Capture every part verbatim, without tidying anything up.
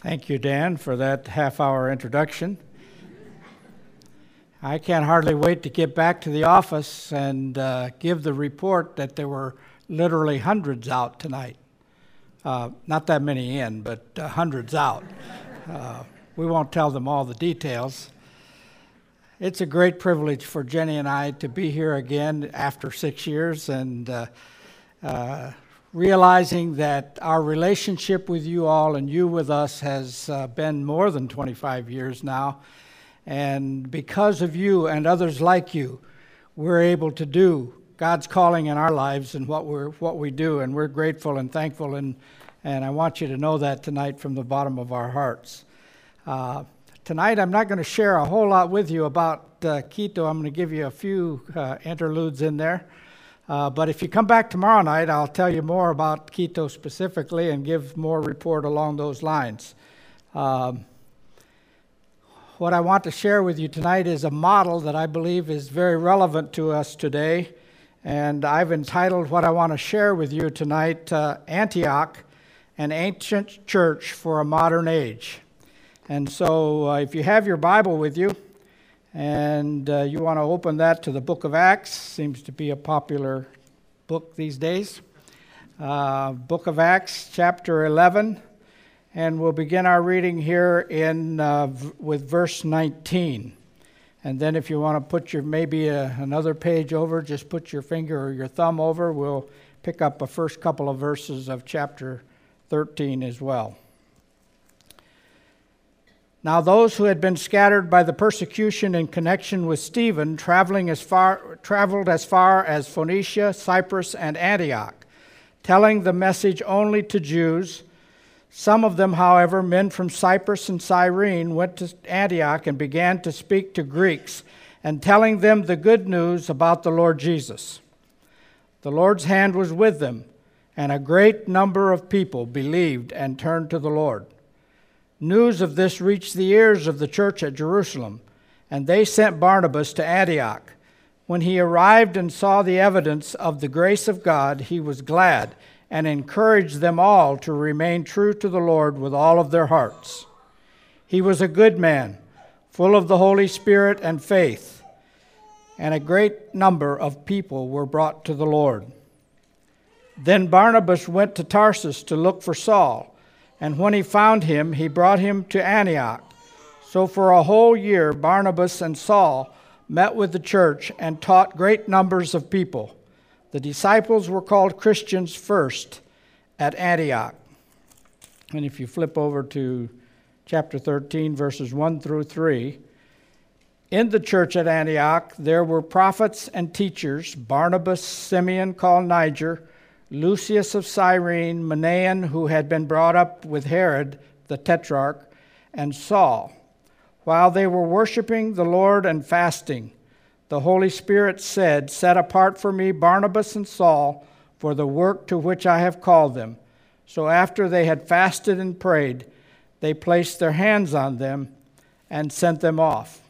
Thank you, Dan, for that half-hour introduction. I can't hardly wait to get back to the office and uh, give the report that there were literally hundreds out tonight. Uh, not that many in, but uh, hundreds out. Uh, we won't tell them all the details. It's a great privilege for Jenny and I to be here again after six years and uh, uh, realizing that our relationship with you all and you with us has uh, been more than twenty-five years now. And because of you and others like you, we're able to do God's calling in our lives and what we're what we do, and we're grateful and thankful, and and I want you to know that tonight from the bottom of our hearts. Uh, tonight I'm not going to share a whole lot with you about uh, Quito. I'm going to give you a few uh, interludes in there. Uh, but if you come back tomorrow night, I'll tell you more about Quito specifically and give more report along those lines. Um, what I want to share with you tonight is a model that I believe is very relevant to us today. And I've entitled what I want to share with you tonight, uh, Antioch, an Ancient Church for a Modern Age. And so uh, if you have your Bible with you, and uh, you want to open that to the book of Acts, seems to be a popular book these days. Uh, book of Acts, chapter eleven, and we'll begin our reading here in uh, v- with verse nineteen. And then if you want to put your maybe a, another page over, just put your finger or your thumb over. We'll pick up the first couple of verses of chapter thirteen as well. Now those who had been scattered by the persecution in connection with Stephen, traveling as far, traveled as far as Phoenicia, Cyprus, and Antioch, telling the message only to Jews. Some of them, however, men from Cyprus and Cyrene, went to Antioch and began to speak to Greeks, and telling them the good news about the Lord Jesus. The Lord's hand was with them, and a great number of people believed and turned to the Lord. News of this reached the ears of the church at Jerusalem, and they sent Barnabas to Antioch. When he arrived and saw the evidence of the grace of God, he was glad and encouraged them all to remain true to the Lord with all of their hearts. He was a good man, full of the Holy Spirit and faith, and a great number of people were brought to the Lord. Then Barnabas went to Tarsus to look for Saul, and when he found him, he brought him to Antioch. So for a whole year, Barnabas and Saul met with the church and taught great numbers of people. The disciples were called Christians first at Antioch. And if you flip over to chapter thirteen, verses one through three, in the church at Antioch, there were prophets and teachers, Barnabas, Simeon called Niger, Lucius of Cyrene, Manaen, who had been brought up with Herod the Tetrarch, and Saul. While they were worshiping the Lord and fasting, the Holy Spirit said, "Set apart for me Barnabas and Saul for the work to which I have called them." So after they had fasted and prayed, they placed their hands on them and sent them off.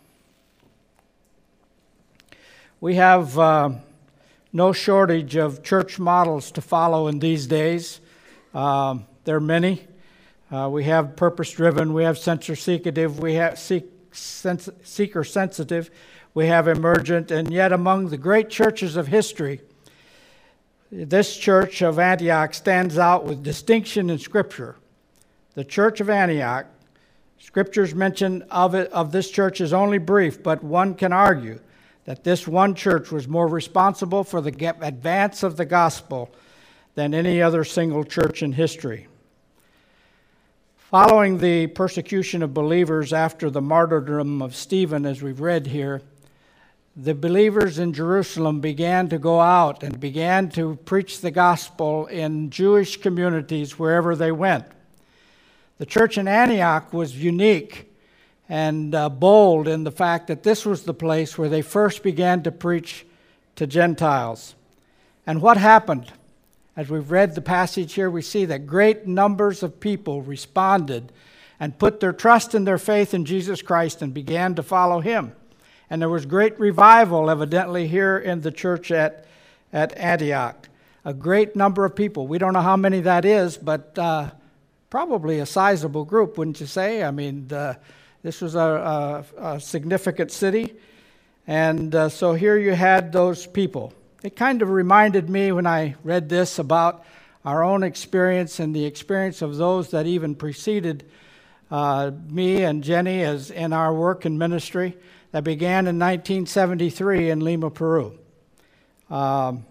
We have uh, no shortage of church models to follow in these days. Um, there are many. Uh, we have purpose-driven, we have censor-seecative, we have seek, sens- seeker-sensitive, we have emergent, and yet among the great churches of history, this church of Antioch stands out with distinction in Scripture. The church of Antioch, Scripture's mention of it of this church is only brief, but one can argue that this one church was more responsible for the advance of the gospel than any other single church in history. Following the persecution of believers after the martyrdom of Stephen, as we've read here, the believers in Jerusalem began to go out and began to preach the gospel in Jewish communities wherever they went. The church in Antioch was unique and uh, bold in the fact that this was the place where they first began to preach to Gentiles. And what happened? As we've read the passage here, we see that great numbers of people responded and put their trust and their faith in Jesus Christ and began to follow him. And there was great revival, evidently, here in the church at, at Antioch. A great number of people. We don't know how many that is, but uh, probably a sizable group, wouldn't you say? I mean, uh, this was a, a, a significant city. And uh, so here you had those people. It kind of reminded me when I read this about our own experience and the experience of those that even preceded uh, me and Jenny as in our work and ministry that began in nineteen seventy-three in Lima, Peru. Um,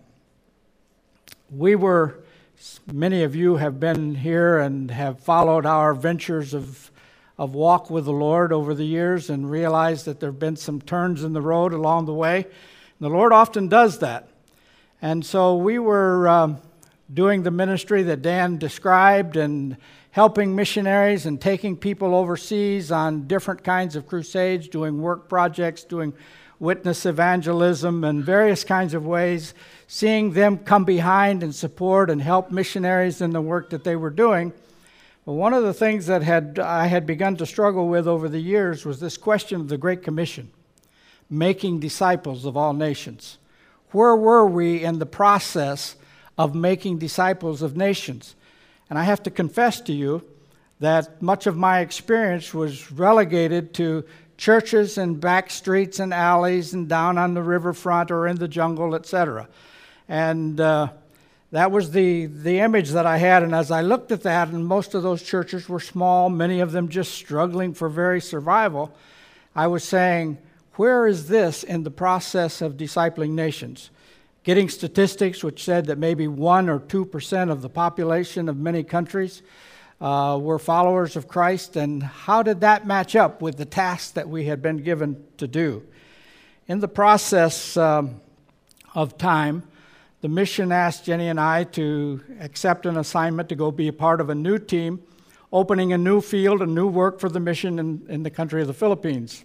we were, many of you have been here and have followed our ventures of, of walk with the Lord over the years and realized that there have been some turns in the road along the way. And the Lord often does that. And so we were um, doing the ministry that Dan described and helping missionaries and taking people overseas on different kinds of crusades, doing work projects, doing witness evangelism and various kinds of ways, seeing them come behind and support and help missionaries in the work that they were doing. But one of the things that had I had begun to struggle with over the years was this question of the Great Commission, making disciples of all nations. Where were we in the process of making disciples of nations? And I have to confess to you that much of my experience was relegated to churches and back streets and alleys and down on the riverfront or in the jungle, et cetera. And uh, that was the, the image that I had. And as I looked at that, and most of those churches were small, many of them just struggling for very survival, I was saying, where is this in the process of discipling nations? Getting statistics which said that maybe one or two percent of the population of many countries uh, were followers of Christ, and how did that match up with the task that we had been given to do? In the process um, of time, the mission asked Jenny and I to accept an assignment to go be a part of a new team, opening a new field, a new work for the mission in, in the country of the Philippines.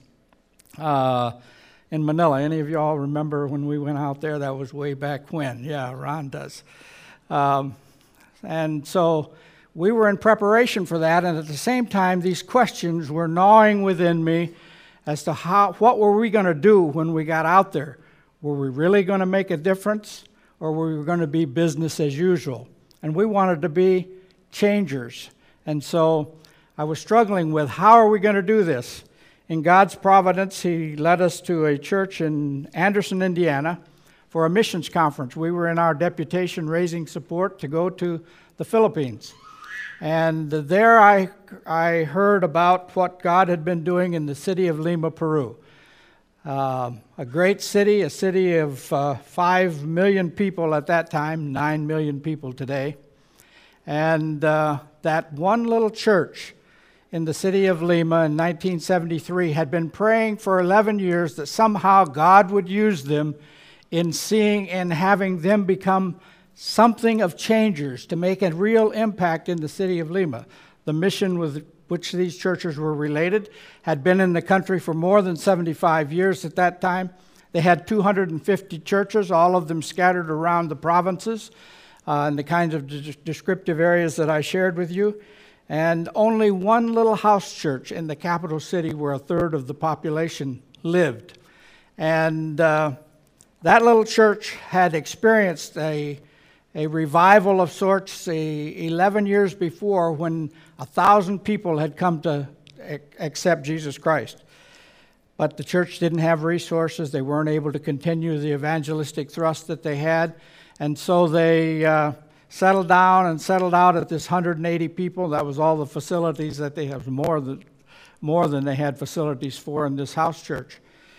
Uh, in Manila. Any of y'all remember when we went out there? That was way back when. Yeah, Ron does. Um, and so we were in preparation for that, and at the same time, these questions were gnawing within me as to how, what were we going to do when we got out there? Were we really going to make a difference, or were we going to be business as usual? And we wanted to be changers. And so I was struggling with, how are we going to do this? In God's providence, He led us to a church in Anderson, Indiana, for a missions conference. We were in our deputation raising support to go to the Philippines. And there I, I heard about what God had been doing in the city of Lima, Peru. Uh, a great city, a city of uh, five million people at that time, nine million people today. And uh, that one little church in the city of Lima in nineteen seventy-three had been praying for eleven years that somehow God would use them in seeing and having them become something of changers to make a real impact in the city of Lima. The mission with which these churches were related had been in the country for more than seventy-five years at that time. They had two hundred fifty churches, all of them scattered around the provinces uh, in the kinds of de- descriptive areas that I shared with you. And only one little house church in the capital city where a third of the population lived. And uh, that little church had experienced a, a revival of sorts a, eleven years before, when a thousand people had come to accept Jesus Christ. But the church didn't have resources. They weren't able to continue the evangelistic thrust that they had. And so they Uh, settled down and settled out at this one hundred eighty people. That was all the facilities that they have, more than, more than they had facilities for in this house church.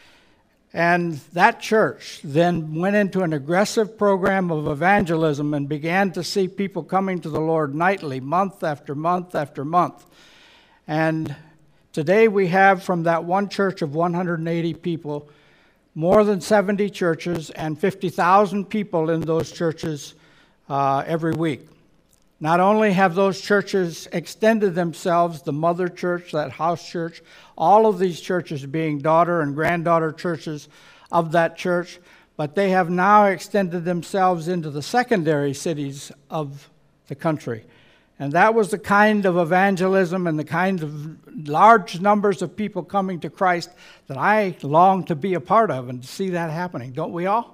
And that church then went into an aggressive program of evangelism and began to see people coming to the Lord nightly, month after month after month. And today we have, from that one church of one hundred eighty people, more than seventy churches and fifty thousand people in those churches Uh, every week. Not only have those churches extended themselves, the mother church, that house church, all of these churches being daughter and granddaughter churches of that church, but they have now extended themselves into the secondary cities of the country. And that was the kind of evangelism and the kind of large numbers of people coming to Christ that I long to be a part of and to see that happening. Don't we all?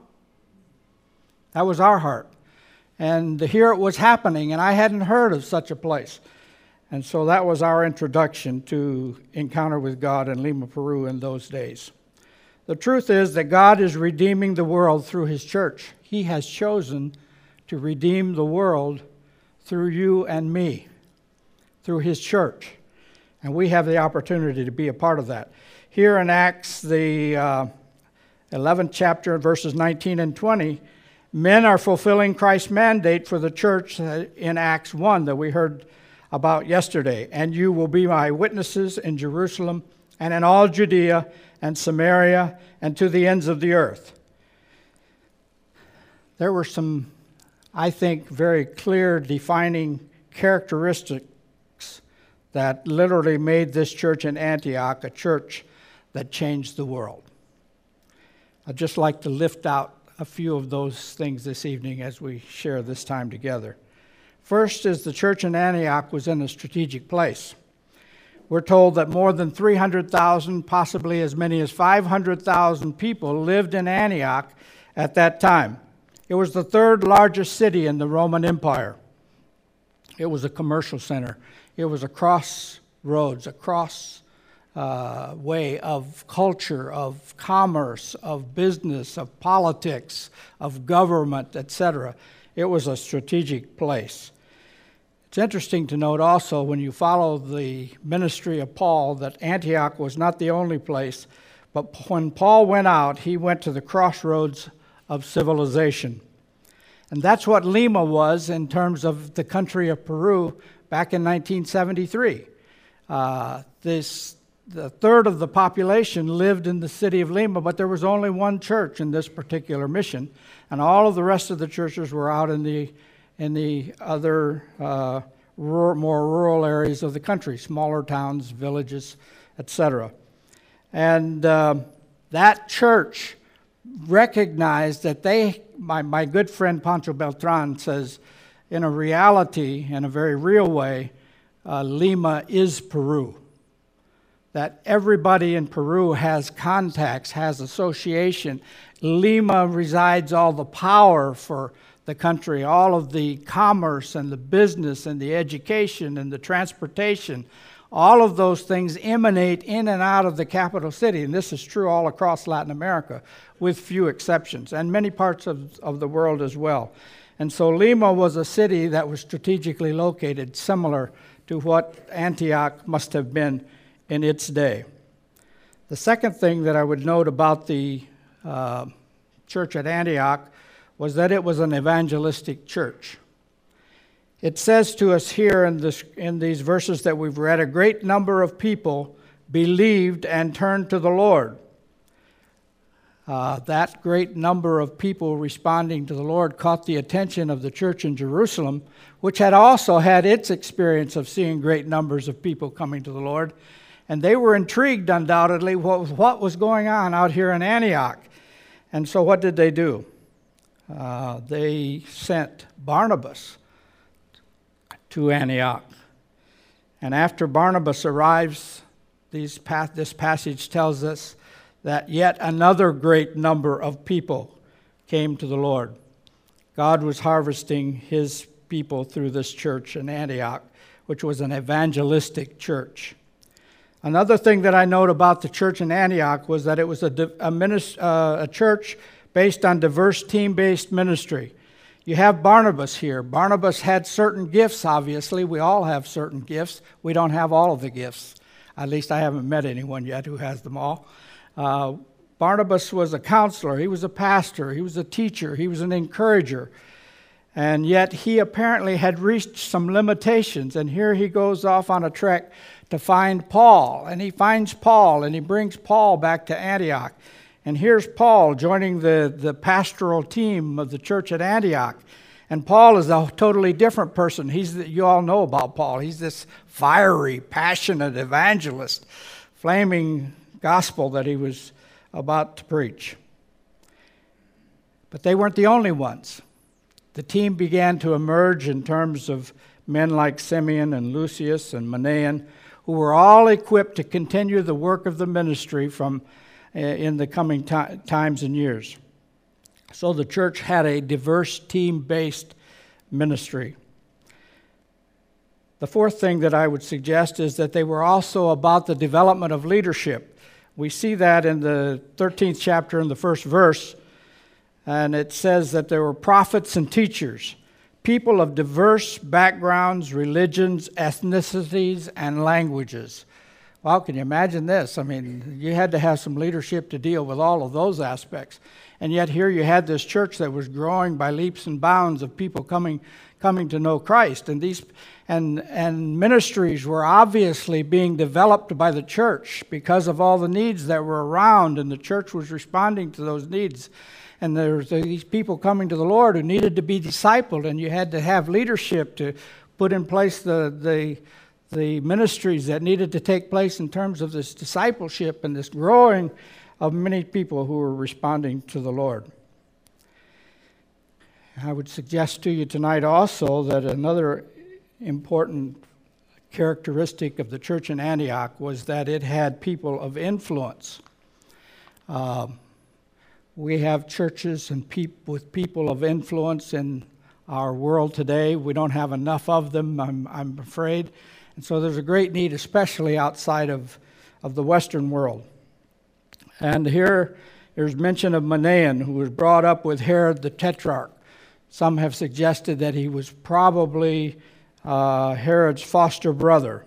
That was our heart. And here it was happening, and I hadn't heard of such a place. And so that was our introduction to Encounter with God in Lima, Peru in those days. The truth is that God is redeeming the world through his church. He has chosen to redeem the world through you and me, through his church. And we have the opportunity to be a part of that. Here in Acts, the uh, eleventh chapter, verses nineteen and twenty, men are fulfilling Christ's mandate for the church in Acts one that we heard about yesterday. And you will be my witnesses in Jerusalem and in all Judea and Samaria and to the ends of the earth. There were some, I think, very clear defining characteristics that literally made this church in Antioch a church that changed the world. I'd just like to lift out a few of those things this evening as we share this time together. First is the church in Antioch was in a strategic place. We're told that more than three hundred thousand, possibly as many as five hundred thousand people lived in Antioch at that time. It was the third largest city in the Roman Empire. It was a commercial center. It was a crossroads, a cross uh, way of culture, of commerce, of business, of politics, of government, et cetera. It was a strategic place. It's interesting to note also when you follow the ministry of Paul that Antioch was not the only place, but when Paul went out, he went to the crossroads of civilization. And that's what Lima was in terms of the country of Peru back in nineteen seventy-three. Uh, this, the third of the population lived in the city of Lima, but there was only one church in this particular mission, and all of the rest of the churches were out in the in the other uh, rural, more rural areas of the country, smaller towns, villages, et cetera. And uh, that church recognized that they, my, my good friend Pancho Beltran says, in a reality, in a very real way, uh, Lima is Peru. That everybody in Peru has contacts, has association. Lima resides all the power for the country, all of the commerce and the business and the education and the transportation. All of those things emanate in and out of the capital city, and this is true all across Latin America, with few exceptions, and many parts of, of the world as well. And so Lima was a city that was strategically located, similar to what Antioch must have been in its day. The second thing that I would note about the uh, church at Antioch was that it was an evangelistic church. It says to us here in, this, in these verses that we've read, a great number of people believed and turned to the Lord. Uh, that great number of people responding to the Lord caught the attention of the church in Jerusalem, which had also had its experience of seeing great numbers of people coming to the Lord. And they were intrigued, undoubtedly, what, what was going on out here in Antioch. And so what did they do? Uh, they sent Barnabas to Antioch. And after Barnabas arrives, these pa- this passage tells us that yet another great number of people came to the Lord. God was harvesting his people through this church in Antioch, which was an evangelistic church. Another thing that I note about the church in Antioch was that it was a, a, minis- uh, a church based on diverse team-based ministry. You have Barnabas here. Barnabas had certain gifts, obviously. We all have certain gifts. We don't have all of the gifts. At least I haven't met anyone yet who has them all. Uh, Barnabas was a counselor. He was a pastor. He was a teacher. He was an encourager. And yet he apparently had reached some limitations. And here he goes off on a trek to find Paul. And he finds Paul, and he brings Paul back to Antioch. And here's Paul joining the, the pastoral team of the church at Antioch. And Paul is a totally different person. He's the, you all know about Paul. He's this fiery, passionate evangelist, flaming gospel that he was about to preach. But they weren't the only ones. The team began to emerge in terms of men like Simeon and Lucius and Manaen, who were all equipped to continue the work of the ministry from in the coming t- times and years. So the church had a diverse team-based ministry. The fourth thing that I would suggest is that they were also about the development of leadership. We see that in the thirteenth chapter in the first verse, and it says that there were prophets and teachers, people of diverse backgrounds, religions, ethnicities, and languages. Well, can you imagine this? I mean, you had to have some leadership to deal with all of those aspects. And yet here you had this church that was growing by leaps and bounds of people coming coming to know Christ. And these and and ministries were obviously being developed by the church because of all the needs that were around, and the church was responding to those needs. And there's these people coming to the Lord who needed to be discipled, and you had to have leadership to put in place the the the ministries that needed to take place in terms of this discipleship and this growing of many people who were responding to the Lord. I would suggest to you tonight also that another important characteristic of the church in Antioch was that it had people of influence. Uh, we have churches and peop- with people of influence in our world today. We don't have enough of them, I'm, I'm afraid. And so there's a great need, especially outside of, of the Western world. And here there's mention of Manaen, who was brought up with Herod the Tetrarch. Some have suggested that he was probably uh, Herod's foster brother.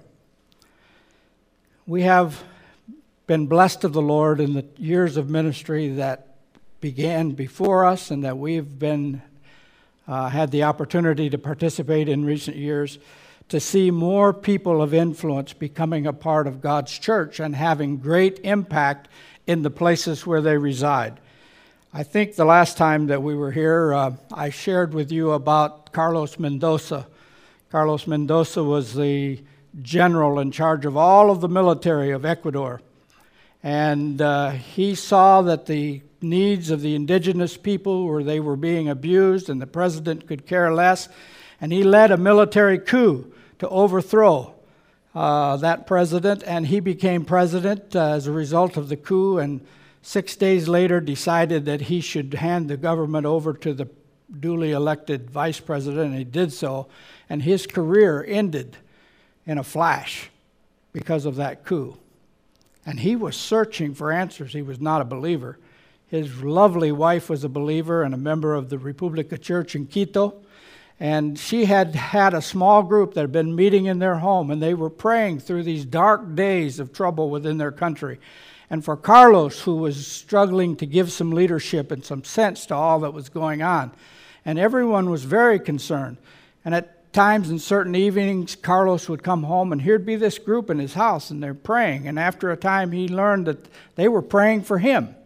We have been blessed of the Lord in the years of ministry that began before us and that we've been uh, had the opportunity to participate in recent years, to see more people of influence becoming a part of God's church and having great impact in the places where they reside. I think the last time that we were here, uh, I shared with you about Carlos Mendoza. Carlos Mendoza was the general in charge of all of the military of Ecuador. And uh, he saw that the needs of the indigenous people, where they were being abused and the president could care less, and he led a military coup to overthrow uh, that president, and he became president uh, as a result of the coup, and six days later decided that he should hand the government over to the duly elected vice president, and he did so, and his career ended in a flash because of that coup. And he was searching for answers. He was not a believer. His lovely wife was a believer and a member of the Republica Church in Quito. And she had had a small group that had been meeting in their home, and they were praying through these dark days of trouble within their country. And for Carlos, who was struggling to give some leadership and some sense to all that was going on. And everyone was very concerned. And at times in certain evenings, Carlos would come home, and here'd be this group in his house, and they're praying. And after a time, he learned that they were praying for him.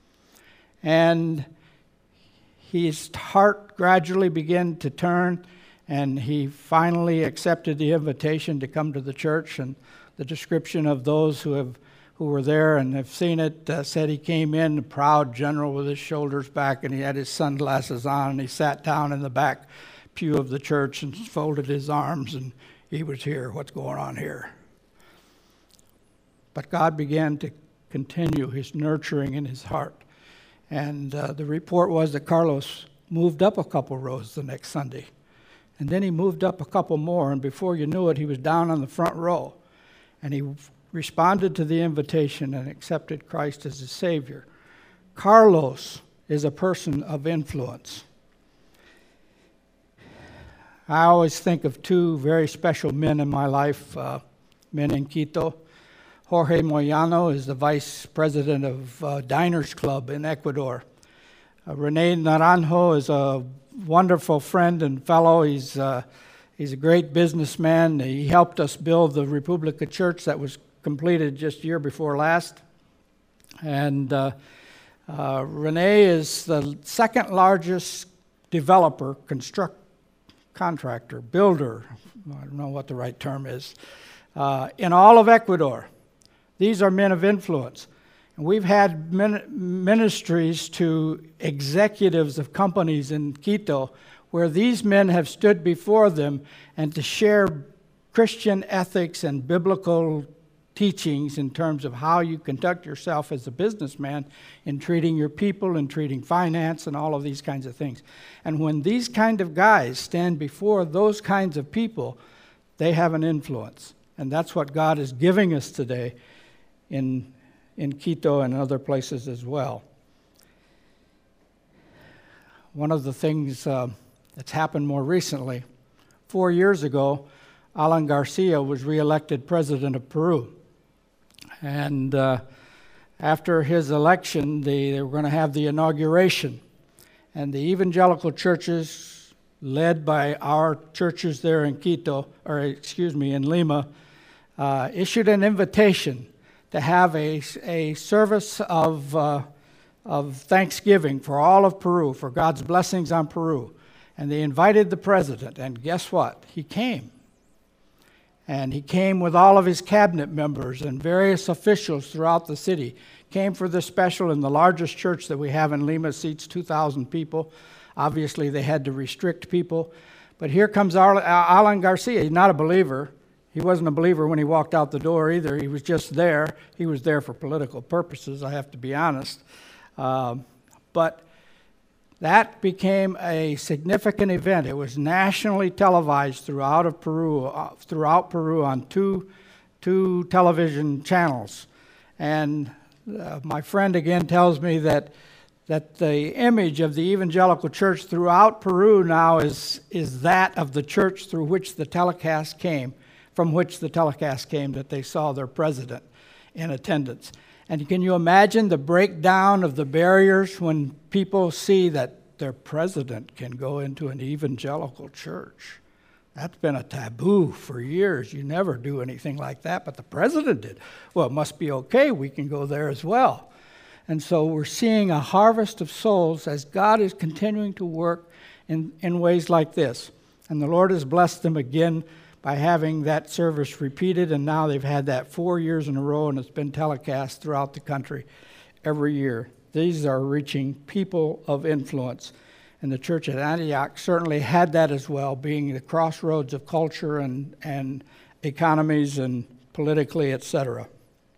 And his heart gradually began to turn, and he finally accepted the invitation to come to the church. And the description of those who have who were there and have seen it uh, said he came in, a proud general with his shoulders back, and he had his sunglasses on, and he sat down in the back pew of the church and folded his arms, and he was here. What's going on here? But God began to continue his nurturing in his heart. And uh, the report was that Carlos moved up a couple rows the next Sunday. And then he moved up a couple more, and before you knew it, he was down on the front row. And he responded to the invitation and accepted Christ as his Savior. Carlos is a person of influence. I always think of two very special men in my life, uh, men in Quito. Jorge Moyano is the vice president of uh, Diners Club in Ecuador. Uh, Rene Naranjo is a wonderful friend and fellow. He's, uh, he's a great businessman. He helped us build the Republica Church that was completed just year before last. And uh, uh, Rene is the second largest developer, construct, contractor, builder, I don't know what the right term is, uh, in all of Ecuador. These are men of influence. And we've had min- ministries to executives of companies in Quito where these men have stood before them and to share Christian ethics and biblical teachings in terms of how you conduct yourself as a businessman in treating your people and treating finance and all of these kinds of things. And when these kind of guys stand before those kinds of people, they have an influence. And that's what God is giving us today in, in Quito and other places as well. One of the things uh, that's happened more recently, four years ago, Alan Garcia was reelected president of Peru. And uh, after his election, they, they were going to have the inauguration. And the evangelical churches, led by our churches there in Quito, or excuse me, in Lima, uh, issued an invitation to have a, a service of, uh, of thanksgiving for all of Peru, for God's blessings on Peru. And they invited the president, and guess what? He came. And he came with all of his cabinet members and various officials throughout the city. Came for this special in the largest church that we have in Lima, seats two thousand people. Obviously, they had to restrict people. But here comes Alan Garcia. He's not a believer. He wasn't a believer when he walked out the door either. He was just there. He was there for political purposes, I have to be honest. Um, but that became a significant event. It was nationally televised throughout of Peru, uh, throughout Peru on two, two television channels. And uh, my friend again tells me that that the image of the evangelical church throughout Peru now is is that of the church through which the telecast came, from which the telecast came, that they saw their president in attendance. And can you imagine the breakdown of the barriers when people see that their president can go into an evangelical church? That's been a taboo for years. You never do anything like that, but the president did. Well, it must be okay. We can go there as well. And so we're seeing a harvest of souls as God is continuing to work in, in ways like this. And the Lord has blessed them again by having that service repeated, and now they've had that four years in a row, and it's been telecast throughout the country every year. These are reaching people of influence. And the church at Antioch certainly had that as well, being the crossroads of culture and, and economies and politically, et cetera.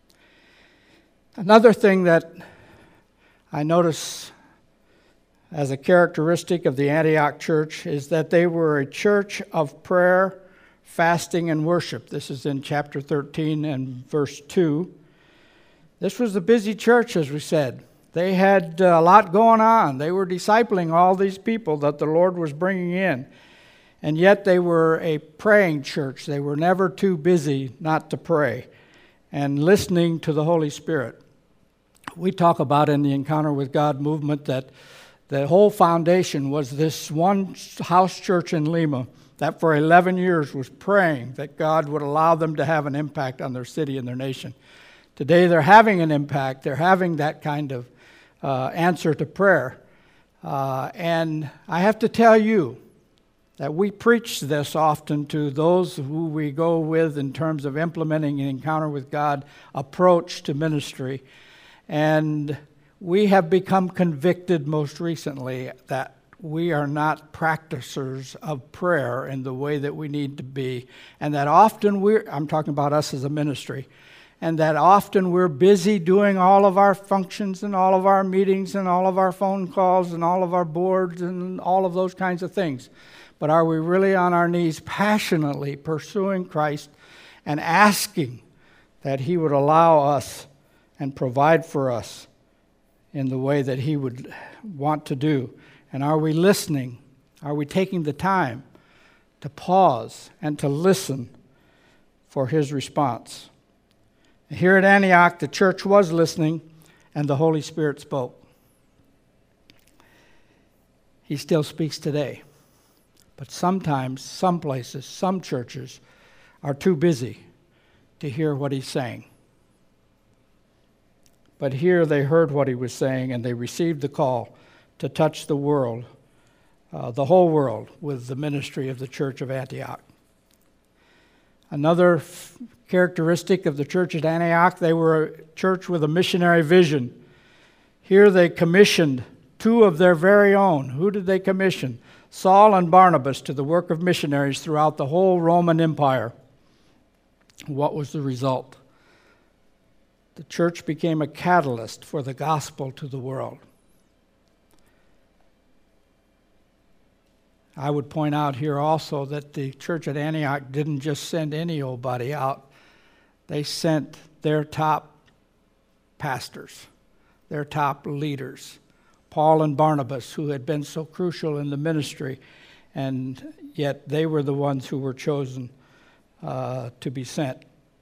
Another thing that I notice as a characteristic of the Antioch church is that they were a church of prayer, fasting, and worship. This is in chapter thirteen and verse two. This was a busy church, as we said. They had a lot going on. They were discipling all these people that the Lord was bringing in. And yet they were a praying church. They were never too busy not to pray and listening to the Holy Spirit. We talk about in the Encounter with God movement that the whole foundation was this one house church in Lima that for eleven years was praying that God would allow them to have an impact on their city and their nation. Today they're having an impact. They're having that kind of uh, answer to prayer. Uh, and I have to tell you that we preach this often to those who we go with in terms of implementing an Encounter with God approach to ministry. And we have become convicted most recently that we are not practicers of prayer in the way that we need to be. And that often we're, I'm talking about us as a ministry, and that often we're busy doing all of our functions and all of our meetings and all of our phone calls and all of our boards and all of those kinds of things. But are we really on our knees passionately pursuing Christ and asking that He would allow us and provide for us in the way that He would want to do? And are we listening? Are we taking the time to pause and to listen for His response? Here at Antioch, the church was listening, and the Holy Spirit spoke. He still speaks today. But sometimes, some places, some churches are too busy to hear what He's saying. But here they heard what He was saying, and they received the call to touch the world, uh, the whole world, with the ministry of the church of Antioch. Another f- characteristic of the church at Antioch, they were a church with a missionary vision. Here they commissioned two of their very own. Who did they commission? Saul and Barnabas, to the work of missionaries throughout the whole Roman Empire. What was the result? The church became a catalyst for the gospel to the world. I would point out here also that the church at Antioch didn't just send any old buddy out. They sent their top pastors, their top leaders, Paul and Barnabas, who had been so crucial in the ministry, and yet they were the ones who were chosen uh, to be sent.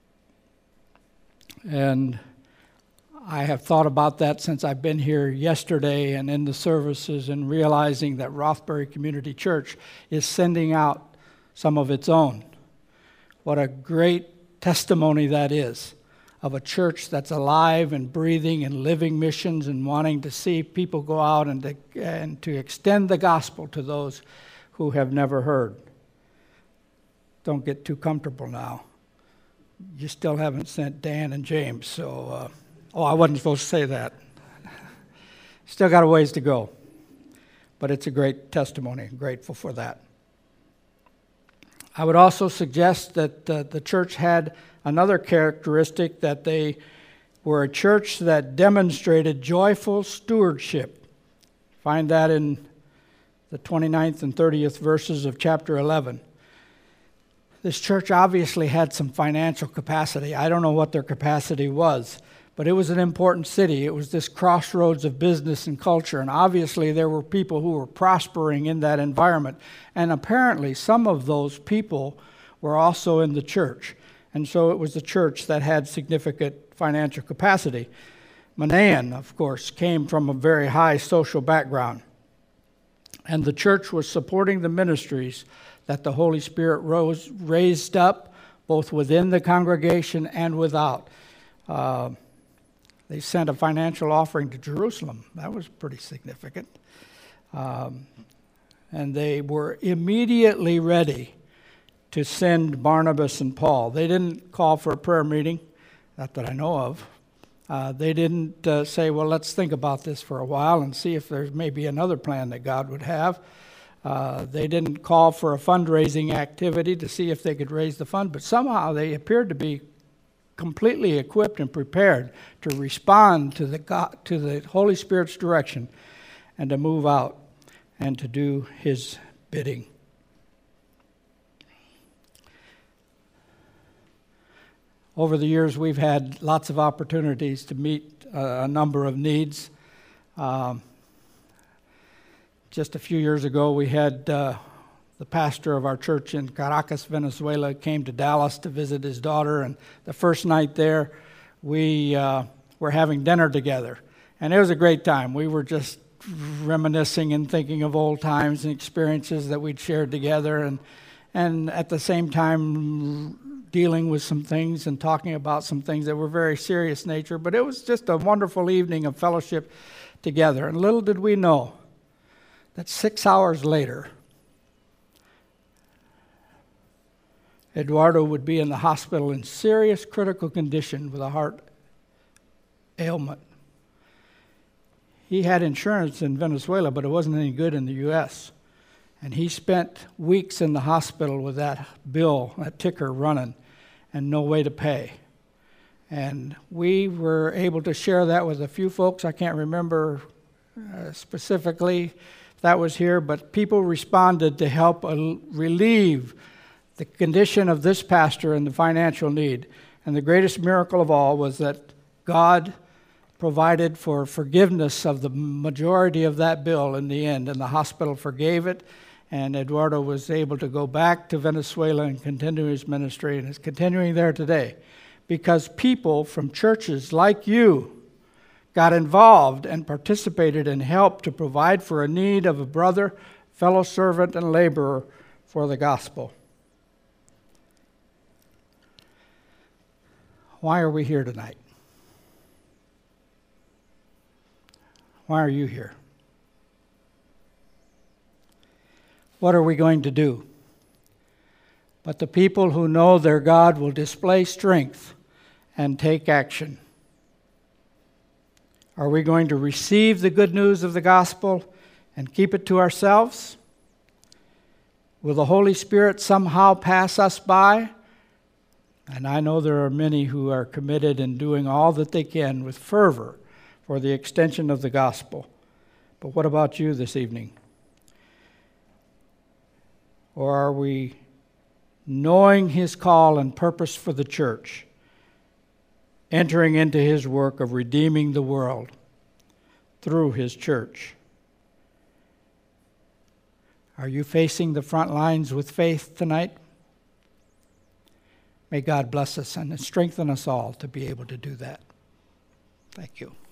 And I have thought about that since I've been here yesterday and in the services, and realizing that Rothbury Community Church is sending out some of its own. What a great testimony that is, of a church that's alive and breathing and living missions and wanting to see people go out and to, and to extend the gospel to those who have never heard. Don't get too comfortable now. You still haven't sent Dan and James, so... Uh, Oh, I wasn't supposed to say that. Still got a ways to go. But it's a great testimony. I'm grateful for that. I would also suggest that uh, the church had another characteristic, that they were a church that demonstrated joyful stewardship. Find that in the twenty-ninth and thirtieth verses of chapter eleven. This church obviously had some financial capacity. I don't know what their capacity was. But it was an important city. It was this crossroads of business and culture. And obviously there were people who were prospering in that environment. And apparently some of those people were also in the church. And so it was the church that had significant financial capacity. Manaen, of course, came from a very high social background. And the church was supporting the ministries that the Holy Spirit rose, raised up, both within the congregation and without. Uh, They sent a financial offering to Jerusalem. That was pretty significant. Um, and they were immediately ready to send Barnabas and Paul. They didn't call for a prayer meeting, not that I know of. Uh, they didn't uh, say, well, let's think about this for a while and see if there's maybe another plan that God would have. Uh, they didn't call for a fundraising activity to see if they could raise the fund, but somehow they appeared to be completely equipped and prepared to respond to the God, to the Holy Spirit's direction, and to move out and to do His bidding. Over the years, we've had lots of opportunities to meet uh, a number of needs. Um, just a few years ago, we had uh, the pastor of our church in Caracas, Venezuela, came to Dallas to visit his daughter, and the first night there, we uh, were having dinner together, and it was a great time. We were just reminiscing and thinking of old times and experiences that we'd shared together, and and at the same time dealing with some things and talking about some things that were very serious nature. But it was just a wonderful evening of fellowship together, and little did we know that six hours later, Eduardo would be in the hospital in serious critical condition with a heart ailment. He had insurance in Venezuela, but it wasn't any good in the U S And he spent weeks in the hospital with that bill, that ticker running, and no way to pay. And we were able to share that with a few folks. I can't remember uh, specifically if that was here, but people responded to help uh, relieve the condition of this pastor and the financial need. And the greatest miracle of all was that God provided for forgiveness of the majority of that bill in the end, and the hospital forgave it, and Eduardo was able to go back to Venezuela and continue his ministry, and is continuing there today, because people from churches like you got involved and participated and helped to provide for a need of a brother, fellow servant, and laborer for the gospel. Why are we here tonight? Why are you here? What are we going to do? But the people who know their God will display strength and take action. Are we going to receive the good news of the gospel and keep it to ourselves? Will the Holy Spirit somehow pass us by? And I know there are many who are committed in doing all that they can with fervor for the extension of the gospel. But what about you this evening? Or are we knowing his call and purpose for the church, entering into his work of redeeming the world through his church? Are you facing the front lines with faith tonight? May God bless us and strengthen us all to be able to do that. Thank you.